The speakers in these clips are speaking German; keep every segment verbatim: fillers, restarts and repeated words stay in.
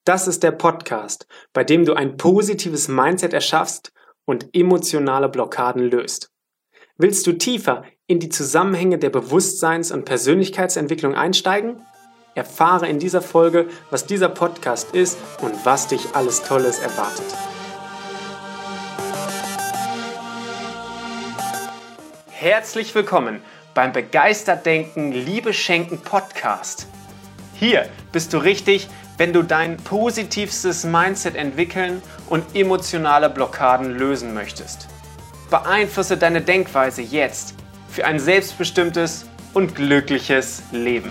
Das ist der Podcast, bei dem du ein positives Mindset erschaffst und emotionale Blockaden löst. Willst du tiefer in die Zusammenhänge der Bewusstseins- und Persönlichkeitsentwicklung einsteigen? Erfahre in dieser Folge, was dieser Podcast ist und was dich alles Tolles erwartet. Herzlich willkommen beim Begeistert Denken, Liebe Schenken Podcast. Hier bist du richtig, wenn du dein positivstes Mindset entwickeln und emotionale Blockaden lösen möchtest. Beeinflusse deine Denkweise jetzt für ein selbstbestimmtes und glückliches Leben.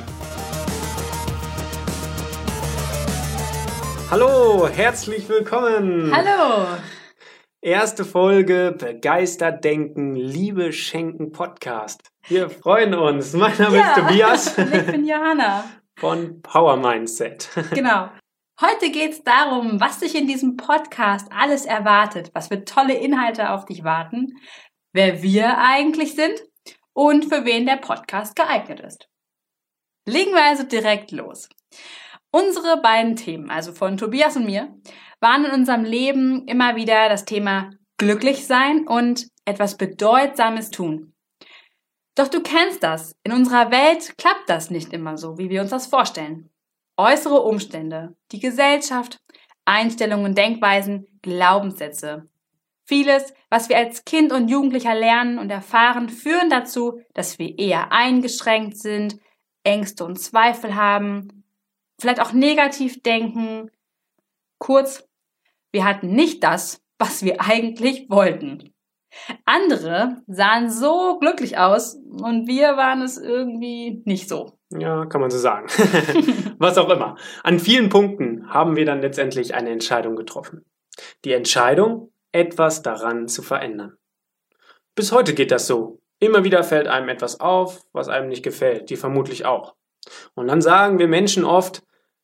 Hallo, herzlich willkommen. Hallo. Erste Folge Begeistert Denken, Liebe Schenken Podcast. Wir freuen uns. Mein Name ja. ist Tobias. Und ich bin Johanna. Von Power Mindset. Genau. Heute geht es darum, was dich in diesem Podcast alles erwartet, was für tolle Inhalte auf dich warten, wer wir eigentlich sind und für wen der Podcast geeignet ist. Legen wir also direkt los. Unsere beiden Themen, also von Tobias und mir, waren in unserem Leben immer wieder das Thema glücklich sein und etwas Bedeutsames tun. Doch du kennst das. In unserer Welt klappt das nicht immer so, wie wir uns das vorstellen. Äußere Umstände, die Gesellschaft, Einstellungen, Denkweisen, Glaubenssätze. Vieles, was wir als Kind und Jugendlicher lernen und erfahren, führen dazu, dass wir eher eingeschränkt sind, Ängste und Zweifel haben, vielleicht auch negativ denken. Kurz, wir hatten nicht das, was wir eigentlich wollten. Andere sahen so glücklich aus und wir waren es irgendwie nicht so. Ja, kann man so sagen. Was auch immer. An vielen Punkten haben wir dann letztendlich eine Entscheidung getroffen. Die Entscheidung, etwas daran zu verändern. Bis heute geht das so. Immer wieder fällt einem etwas auf, was einem nicht gefällt. Die vermutlich auch. Und dann sagen wir Menschen oft,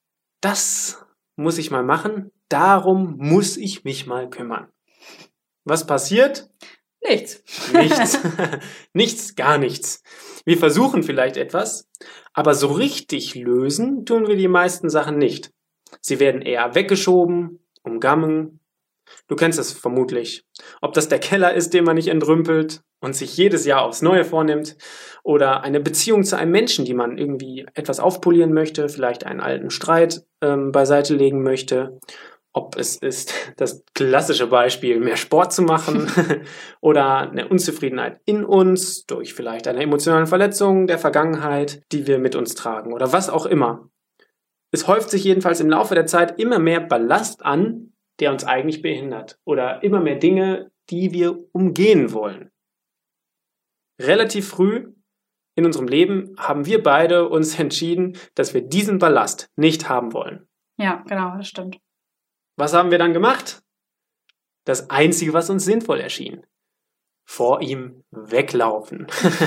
das muss ich mal machen, darum muss ich mich mal kümmern. Was passiert? Nichts. Nichts. Nichts, gar nichts. Wir versuchen vielleicht etwas, aber so richtig lösen tun wir die meisten Sachen nicht. Sie werden eher weggeschoben, umgangen. Du kennst es vermutlich. Ob das der Keller ist, den man nicht entrümpelt und sich jedes Jahr aufs Neue vornimmt, oder eine Beziehung zu einem Menschen, die man irgendwie etwas aufpolieren möchte, vielleicht einen alten Streit ähm, beiseite legen möchte. Ob es ist das klassische Beispiel, mehr Sport zu machen oder eine Unzufriedenheit in uns durch vielleicht eine emotionale Verletzung der Vergangenheit, die wir mit uns tragen oder was auch immer. Es häuft sich jedenfalls im Laufe der Zeit immer mehr Ballast an, der uns eigentlich behindert oder immer mehr Dinge, die wir umgehen wollen. Relativ früh in unserem Leben haben wir beide uns entschieden, dass wir diesen Ballast nicht haben wollen. Ja, genau, das stimmt. Was haben wir dann gemacht? Das Einzige, was uns sinnvoll erschien. Vor ihm weglaufen.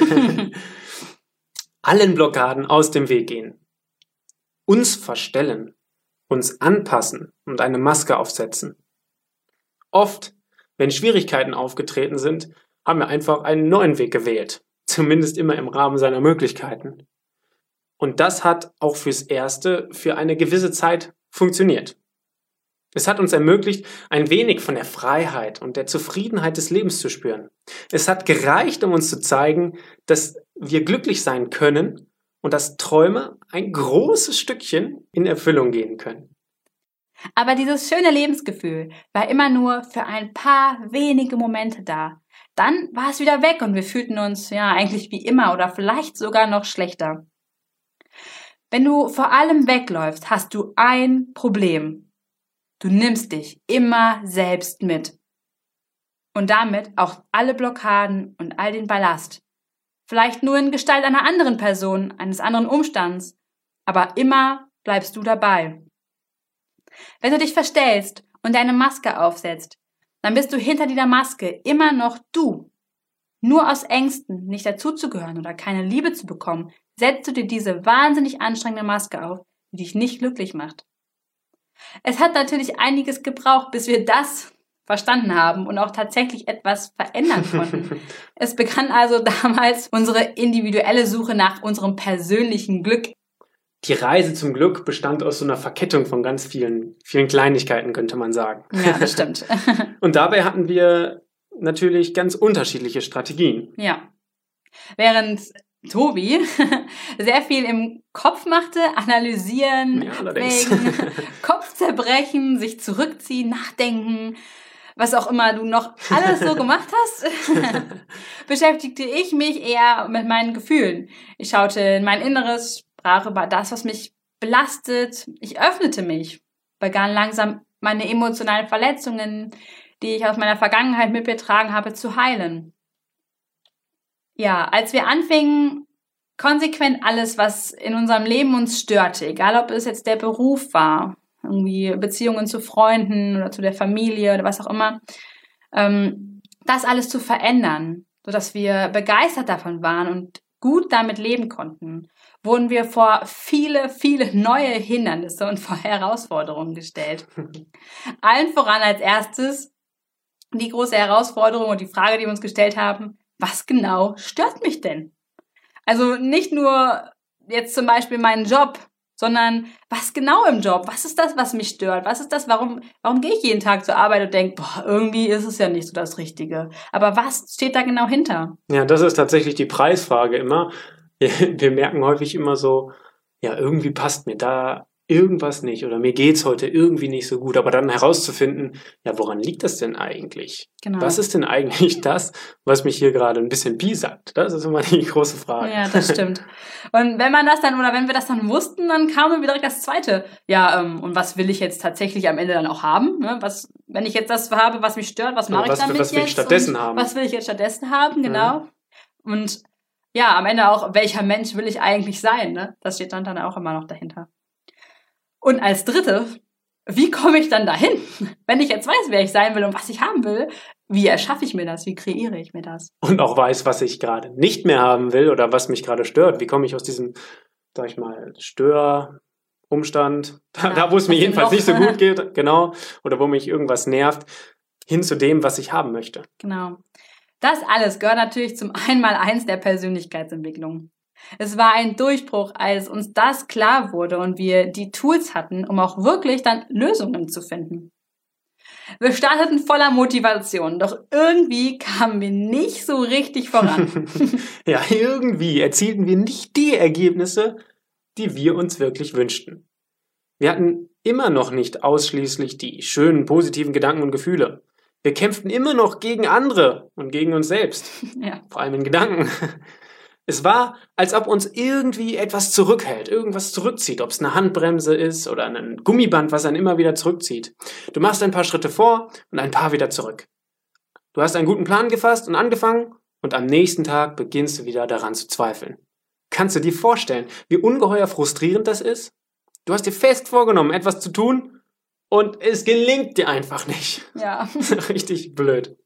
Allen Blockaden aus dem Weg gehen. Uns verstellen. Uns anpassen und eine Maske aufsetzen. Oft, wenn Schwierigkeiten aufgetreten sind, haben wir einfach einen neuen Weg gewählt. Zumindest immer im Rahmen seiner Möglichkeiten. Und das hat auch fürs Erste für eine gewisse Zeit funktioniert. Es hat uns ermöglicht, ein wenig von der Freiheit und der Zufriedenheit des Lebens zu spüren. Es hat gereicht, um uns zu zeigen, dass wir glücklich sein können und dass Träume ein großes Stückchen in Erfüllung gehen können. Aber dieses schöne Lebensgefühl war immer nur für ein paar wenige Momente da. Dann war es wieder weg und wir fühlten uns ja eigentlich wie immer oder vielleicht sogar noch schlechter. Wenn du vor allem wegläufst, hast du ein Problem. Du nimmst dich immer selbst mit. Und damit auch alle Blockaden und all den Ballast. Vielleicht nur in Gestalt einer anderen Person, eines anderen Umstands. Aber immer bleibst du dabei. Wenn du dich verstellst und deine Maske aufsetzt, dann bist du hinter dieser Maske immer noch du. Nur aus Ängsten, nicht dazuzugehören oder keine Liebe zu bekommen, setzt du dir diese wahnsinnig anstrengende Maske auf, die dich nicht glücklich macht. Es hat natürlich einiges gebraucht, bis wir das verstanden haben und auch tatsächlich etwas verändern konnten. Es begann also damals unsere individuelle Suche nach unserem persönlichen Glück. die Reise zum Glück bestand aus so einer Verkettung von ganz vielen, vielen Kleinigkeiten, könnte man sagen. Ja, das stimmt. Und dabei hatten wir natürlich ganz unterschiedliche Strategien. Ja. Während Tobi sehr viel im Kopf machte, analysieren, Ja, allerdings. wegen Kopfzerbrechen, sich zurückziehen, nachdenken, was auch immer du noch alles so gemacht hast, beschäftigte ich mich eher mit meinen Gefühlen. Ich schaute in mein Inneres, sprach über das, was mich belastet. Ich öffnete mich, begann langsam meine emotionalen Verletzungen, die ich aus meiner Vergangenheit mit mir getragen habe, zu heilen. Ja, als wir anfingen, konsequent alles, was in unserem Leben uns störte, egal ob es jetzt der Beruf war, irgendwie Beziehungen zu Freunden oder zu der Familie oder was auch immer, ähm, das alles zu verändern, sodass wir begeistert davon waren und gut damit leben konnten, wurden wir vor viele, viele neue Hindernisse und vor Herausforderungen gestellt. Allen voran als erstes die große Herausforderung und die Frage, die wir uns gestellt haben: Was genau stört mich denn? Also nicht nur jetzt zum Beispiel meinen Job, sondern was genau im Job? Was ist das, was mich stört? Was ist das, warum, warum gehe ich jeden Tag zur Arbeit und denke, boah, irgendwie ist es ja nicht so das Richtige. Aber was steht da genau hinter? Ja, das ist tatsächlich die Preisfrage immer. Wir merken häufig immer so, ja, irgendwie passt mir da irgendwas nicht oder mir geht's heute irgendwie nicht so gut. Aber dann herauszufinden, ja, woran liegt das denn eigentlich? Genau. Was ist denn eigentlich das, was mich hier gerade ein bisschen piesackt? Das ist immer die große Frage. Ja, das stimmt. Und wenn man das dann, oder wenn wir das dann wussten, dann kam dann wieder direkt das Zweite. Ja, ähm, und was will ich jetzt tatsächlich am Ende dann auch haben? Ne? Was, wenn ich jetzt das habe, was mich stört, was mache was, ich damit was will jetzt? ich stattdessen und haben? Was will ich jetzt stattdessen haben, genau. Mhm. Und ja, am Ende auch, welcher Mensch will ich eigentlich sein? Ne? Das steht dann, dann auch immer noch dahinter. Und als Drittes, wie komme ich dann dahin? Wenn ich jetzt weiß, wer ich sein will und was ich haben will, wie erschaffe ich mir das? Wie kreiere ich mir das? Und auch weiß, was ich gerade nicht mehr haben will oder was mich gerade stört. Wie komme ich aus diesem, sag ich mal, Störumstand, da, ja, da wo es mir jedenfalls nicht so gut geht, genau, oder wo mich irgendwas nervt, hin zu dem, was ich haben möchte. Genau. Das alles gehört natürlich zum Einmaleins der Persönlichkeitsentwicklung. Es war ein Durchbruch, als uns das klar wurde und wir die Tools hatten, um auch wirklich dann Lösungen zu finden. Wir starteten voller Motivation, doch irgendwie kamen wir nicht so richtig voran. Ja, irgendwie erzielten wir nicht die Ergebnisse, die wir uns wirklich wünschten. Wir hatten immer noch nicht ausschließlich die schönen, positiven Gedanken und Gefühle. Wir kämpften immer noch gegen andere und gegen uns selbst. Ja. Vor allem in Gedanken. Es war, als ob uns irgendwie etwas zurückhält, irgendwas zurückzieht, ob es eine Handbremse ist oder ein Gummiband, was einen immer wieder zurückzieht. Du machst ein paar Schritte vor und ein paar wieder zurück. Du hast einen guten Plan gefasst und angefangen und am nächsten Tag beginnst du wieder daran zu zweifeln. Kannst du dir vorstellen, wie ungeheuer frustrierend das ist? Du hast dir fest vorgenommen, etwas zu tun und es gelingt dir einfach nicht. Ja. Richtig blöd.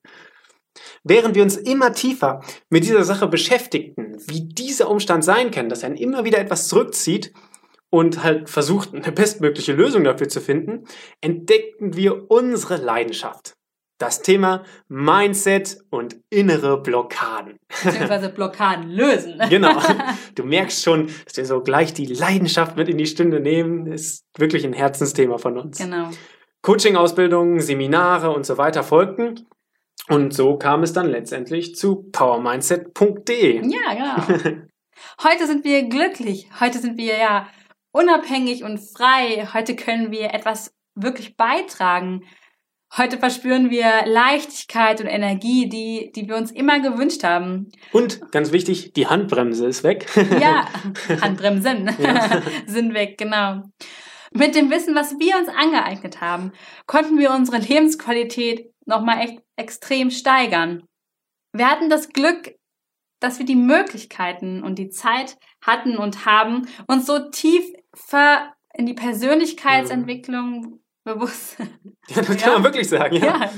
Während wir uns immer tiefer mit dieser Sache beschäftigten, wie dieser Umstand sein kann, dass einen immer wieder etwas zurückzieht und halt versucht, eine bestmögliche Lösung dafür zu finden, entdeckten wir unsere Leidenschaft. Das Thema Mindset und innere Blockaden. Beziehungsweise Blockaden lösen. Genau. Du merkst schon, dass wir so gleich die Leidenschaft mit in die Stunde nehmen. Ist wirklich ein Herzensthema von uns. Genau. Coaching-Ausbildungen, Seminare und so weiter folgten. Und so kam es dann letztendlich zu power mindset punkt de. Ja, genau. Heute sind wir glücklich. Heute sind wir ja unabhängig und frei. Heute können wir etwas wirklich beitragen. Heute verspüren wir Leichtigkeit und Energie, die, die wir uns immer gewünscht haben. Und ganz wichtig, die Handbremse ist weg. Ja, Handbremsen ja. sind weg, genau. Mit dem Wissen, was wir uns angeeignet haben, konnten wir unsere Lebensqualität nochmal echt extrem steigern. Wir hatten das Glück, dass wir die Möglichkeiten und die Zeit hatten und haben, uns so tief ver in die Persönlichkeitsentwicklung bewusst. Ja, das kann ja. man wirklich sagen, ja. ja.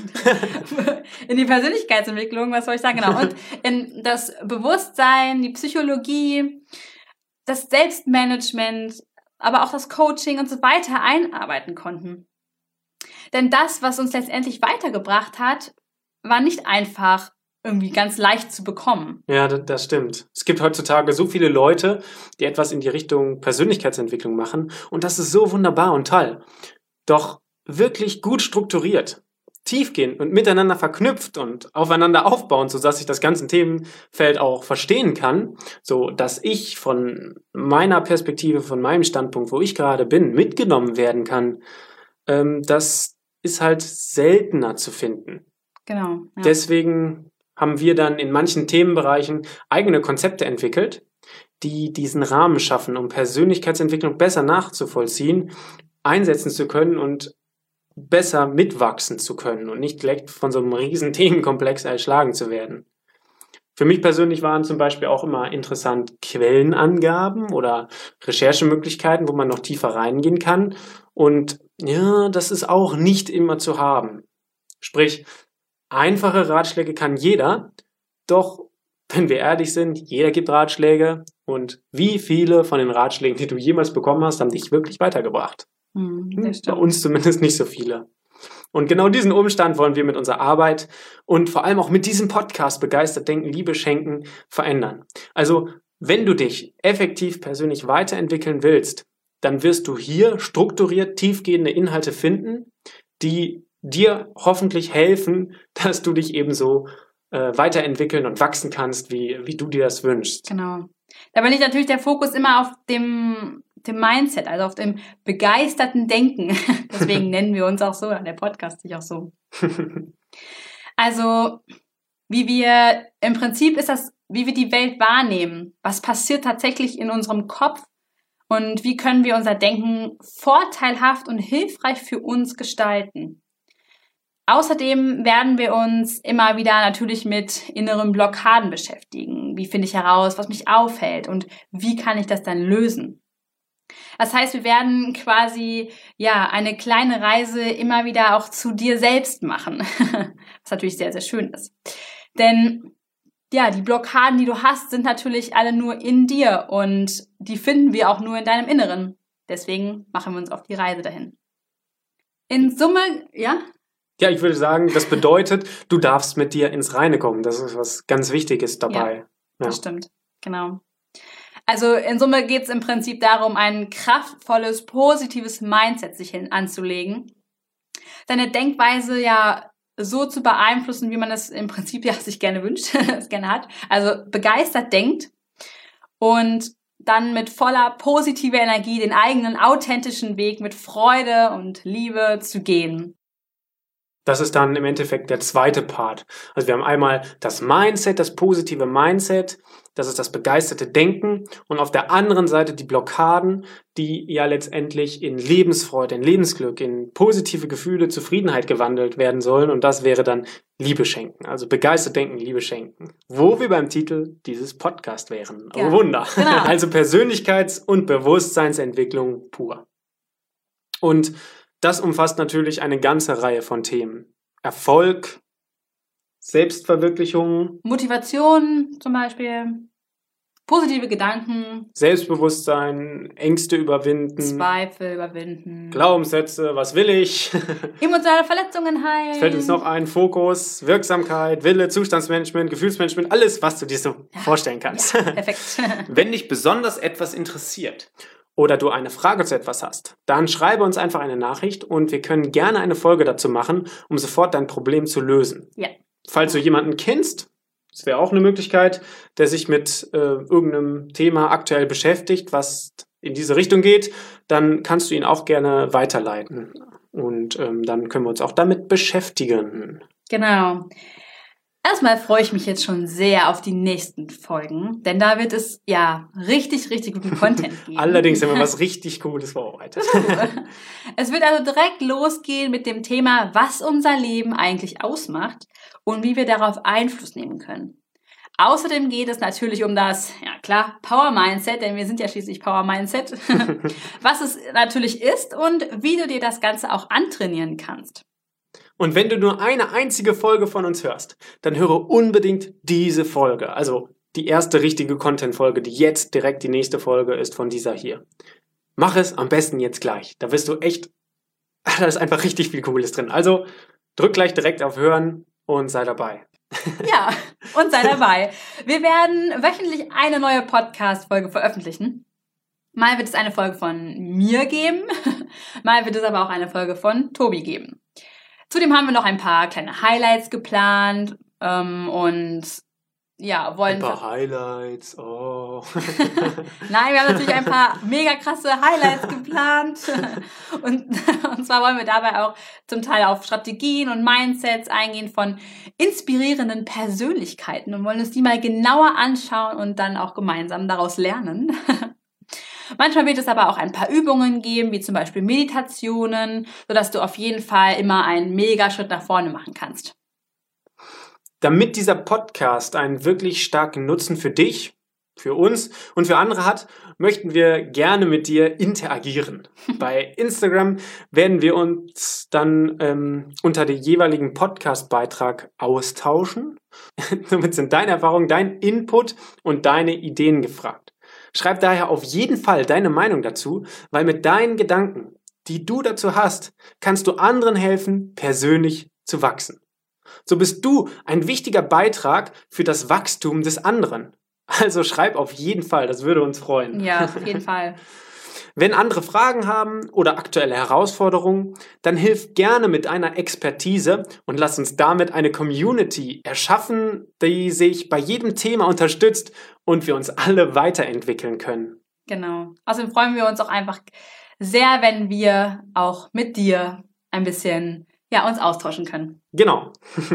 In die Persönlichkeitsentwicklung, was soll ich sagen, genau. Und in das Bewusstsein, die Psychologie, das Selbstmanagement, aber auch das Coaching und so weiter einarbeiten konnten. Denn das, was uns letztendlich weitergebracht hat, war nicht einfach irgendwie ganz leicht zu bekommen. Ja, das, das stimmt. Es gibt heutzutage so viele Leute, die etwas in die Richtung Persönlichkeitsentwicklung machen und das ist so wunderbar und toll. Doch wirklich gut strukturiert, tiefgehend und miteinander verknüpft und aufeinander aufbauend, sodass ich das ganze Themenfeld auch verstehen kann, so dass ich von meiner Perspektive, von meinem Standpunkt, wo ich gerade bin, mitgenommen werden kann, ähm, das ist halt seltener zu finden. Genau. Ja. Deswegen haben wir dann in manchen Themenbereichen eigene Konzepte entwickelt, die diesen Rahmen schaffen, um Persönlichkeitsentwicklung besser nachzuvollziehen, einsetzen zu können und besser mitwachsen zu können und nicht direkt von so einem riesen Themenkomplex erschlagen zu werden. Für mich persönlich waren zum Beispiel auch immer interessant Quellenangaben oder Recherchemöglichkeiten, wo man noch tiefer reingehen kann. Und ja, das ist auch nicht immer zu haben. Sprich, einfache Ratschläge kann jeder, doch wenn wir ehrlich sind, jeder gibt Ratschläge und wie viele von den Ratschlägen, die du jemals bekommen hast, haben dich wirklich weitergebracht? Hm, Bei uns zumindest nicht so viele. Und genau diesen Umstand wollen wir mit unserer Arbeit und vor allem auch mit diesem Podcast Begeistert Denken, Liebe schenken verändern. Also wenn du dich effektiv persönlich weiterentwickeln willst, dann wirst du hier strukturiert tiefgehende Inhalte finden, die dir hoffentlich helfen, dass du dich ebenso äh, weiterentwickeln und wachsen kannst, wie, wie du dir das wünschst. Genau. Da liegt natürlich der Fokus immer auf dem, dem Mindset, also auf dem begeisterten Denken. Deswegen nennen wir uns auch so, der Podcast sich auch so. Also, wie wir, im Prinzip ist das, wie wir die Welt wahrnehmen. Was passiert tatsächlich in unserem Kopf? Und wie können wir unser Denken vorteilhaft und hilfreich für uns gestalten? Außerdem werden wir uns immer wieder natürlich mit inneren Blockaden beschäftigen. Wie finde ich heraus, was mich aufhält und wie kann ich das dann lösen? Das heißt, wir werden quasi ja eine kleine Reise immer wieder auch zu dir selbst machen, was natürlich sehr, sehr schön ist. Denn ja, die Blockaden, die du hast, sind natürlich alle nur in dir und die finden wir auch nur in deinem Inneren. Deswegen machen wir uns auf die Reise dahin. In Summe, ja? Ja, ich würde sagen, das bedeutet, du darfst mit dir ins Reine kommen. Das ist was ganz Wichtiges dabei. Ja, das ja. stimmt, genau. Also in Summe geht es im Prinzip darum, ein kraftvolles, positives Mindset sich hin anzulegen. Deine Denkweise ja so zu beeinflussen, wie man es im Prinzip ja sich gerne wünscht, es gerne hat. Also begeistert denkt und dann mit voller positiver Energie den eigenen authentischen Weg mit Freude und Liebe zu gehen. Das ist dann im Endeffekt der zweite Part. Also wir haben einmal das Mindset, das positive Mindset, das ist das begeisterte Denken und auf der anderen Seite die Blockaden, die ja letztendlich in Lebensfreude, in Lebensglück, in positive Gefühle, Zufriedenheit gewandelt werden sollen und das wäre dann Liebe schenken. Also begeistert denken, Liebe schenken. Wo wir beim Titel dieses Podcast wären. Ja, oh Wunder. Genau. Also Persönlichkeits- und Bewusstseinsentwicklung pur. Und das umfasst natürlich eine ganze Reihe von Themen. Erfolg, Selbstverwirklichung, Motivation zum Beispiel, positive Gedanken, Selbstbewusstsein, Ängste überwinden, Zweifel überwinden, Glaubenssätze, was will ich? emotionale Verletzungen heilen. Es fällt uns noch ein, Fokus, Wirksamkeit, Wille, Zustandsmanagement, Gefühlsmanagement, alles, was du dir so ja. vorstellen kannst. Ja, perfekt. Wenn dich besonders etwas interessiert oder du eine Frage zu etwas hast, dann schreibe uns einfach eine Nachricht und wir können gerne eine Folge dazu machen, um sofort dein Problem zu lösen. Ja. Falls du jemanden kennst, das wäre auch eine Möglichkeit, der sich mit äh, irgendeinem Thema aktuell beschäftigt, was in diese Richtung geht, dann kannst du ihn auch gerne weiterleiten. Und ähm, dann können wir uns auch damit beschäftigen. Genau. Erstmal freue ich mich jetzt schon sehr auf die nächsten Folgen, denn da wird es ja richtig, richtig guten Content geben. Allerdings haben wir was richtig Cooles vorbereitet. Es wird also direkt losgehen mit dem Thema, was unser Leben eigentlich ausmacht und wie wir darauf Einfluss nehmen können. Außerdem geht es natürlich um das, ja klar, Power Mindset, denn wir sind ja schließlich Power Mindset, was es natürlich ist und wie du dir das Ganze auch antrainieren kannst. Und wenn du nur eine einzige Folge von uns hörst, dann höre unbedingt diese Folge. Also die erste richtige Content-Folge, die jetzt direkt die nächste Folge ist von dieser hier. Mach es am besten jetzt gleich. Da wirst du echt, da ist einfach richtig viel Cooles drin. Also drück gleich direkt auf Hören und sei dabei. Ja, und sei dabei. Wir werden wöchentlich eine neue Podcast-Folge veröffentlichen. Mal wird es eine Folge von mir geben, mal wird es aber auch eine Folge von Tobi geben. Zudem haben wir noch ein paar kleine Highlights geplant ähm, und ja, wollen... Ein paar Highlights, oh. Nein, wir haben natürlich ein paar mega krasse Highlights geplant und, und zwar wollen wir dabei auch zum Teil auf Strategien und Mindsets eingehen von inspirierenden Persönlichkeiten und wollen uns die mal genauer anschauen und dann auch gemeinsam daraus lernen. Manchmal wird es aber auch ein paar Übungen geben, wie zum Beispiel Meditationen, sodass du auf jeden Fall immer einen mega Schritt nach vorne machen kannst. Damit dieser Podcast einen wirklich starken Nutzen für dich, für uns und für andere hat, möchten wir gerne mit dir interagieren. Bei Instagram werden wir uns dann ähm, unter dem jeweiligen Podcast-Beitrag austauschen. Damit sind deine Erfahrungen, dein Input und deine Ideen gefragt. Schreib daher auf jeden Fall deine Meinung dazu, weil mit deinen Gedanken, die du dazu hast, kannst du anderen helfen, persönlich zu wachsen. So bist du ein wichtiger Beitrag für das Wachstum des anderen. Also schreib auf jeden Fall, das würde uns freuen. Ja, auf jeden Fall. Wenn andere Fragen haben oder aktuelle Herausforderungen, dann hilf gerne mit einer Expertise und lass uns damit eine Community erschaffen, die sich bei jedem Thema unterstützt und wir uns alle weiterentwickeln können. Genau. Außerdem freuen wir uns auch einfach sehr, wenn wir auch mit dir ein bisschen ja, uns austauschen können. Genau.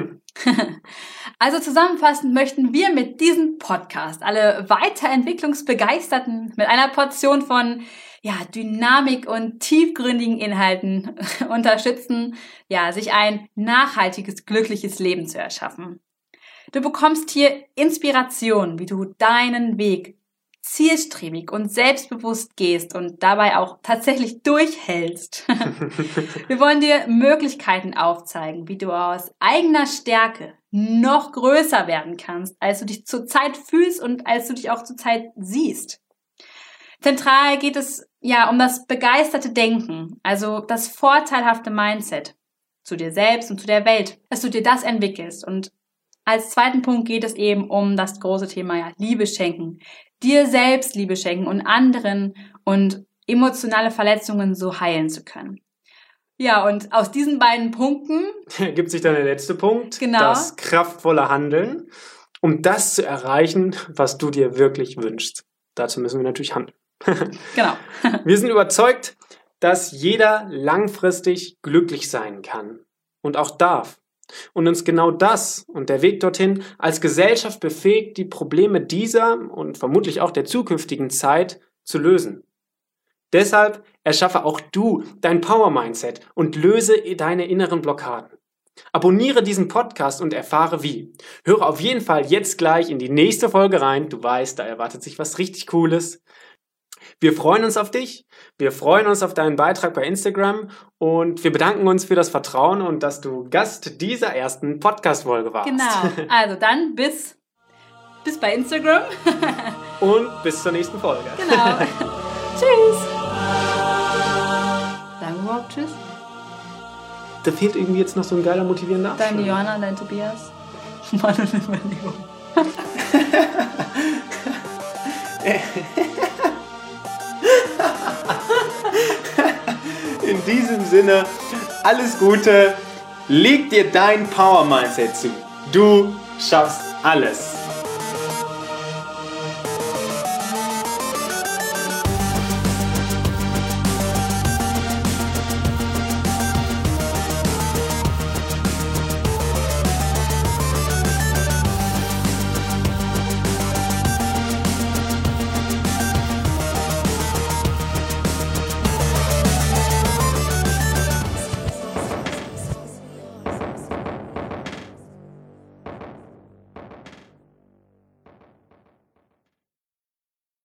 Also zusammenfassend möchten wir mit diesem Podcast alle Weiterentwicklungsbegeisterten mit einer Portion von ja, Dynamik und tiefgründigen Inhalten unterstützen, ja, sich ein nachhaltiges, glückliches Leben zu erschaffen. Du bekommst hier Inspiration, wie du deinen Weg zielstrebig und selbstbewusst gehst und dabei auch tatsächlich durchhältst. Wir wollen dir Möglichkeiten aufzeigen, wie du aus eigener Stärke noch größer werden kannst, als du dich zurzeit fühlst und als du dich auch zurzeit siehst. Zentral geht es ja um das begeisterte Denken, also das vorteilhafte Mindset zu dir selbst und zu der Welt, dass du dir das entwickelst. Und als zweiten Punkt geht es eben um das große Thema ja, Liebe schenken, dir selbst Liebe schenken und anderen und emotionale Verletzungen so heilen zu können. Ja, und aus diesen beiden Punkten ergibt sich dann der letzte Punkt, genau. Das kraftvolle Handeln, um das zu erreichen, was du dir wirklich wünschst. Dazu müssen wir natürlich handeln. Genau. Wir sind überzeugt, dass jeder langfristig glücklich sein kann und auch darf. Und uns genau das und der Weg dorthin als Gesellschaft befähigt, die Probleme dieser und vermutlich auch der zukünftigen Zeit zu lösen. Deshalb erschaffe auch du dein Power-Mindset und löse deine inneren Blockaden. Abonniere diesen Podcast und erfahre wie. Höre auf jeden Fall jetzt gleich in die nächste Folge rein. Du weißt, da erwartet sich was richtig Cooles. Wir freuen uns auf dich, wir freuen uns auf deinen Beitrag bei Instagram und wir bedanken uns für das Vertrauen und dass du Gast dieser ersten Podcast-Folge warst. Genau, also dann bis, bis bei Instagram. Und bis zur nächsten Folge. Genau. Tschüss. Sagen wir überhaupt Tschüss? Da fehlt irgendwie jetzt noch so ein geiler, motivierender Abschluss. Dein Johanna, dein Tobias. Mann und Überlegung. In diesem Sinne, alles Gute, leg dir dein Power-Mindset zu. Du schaffst alles.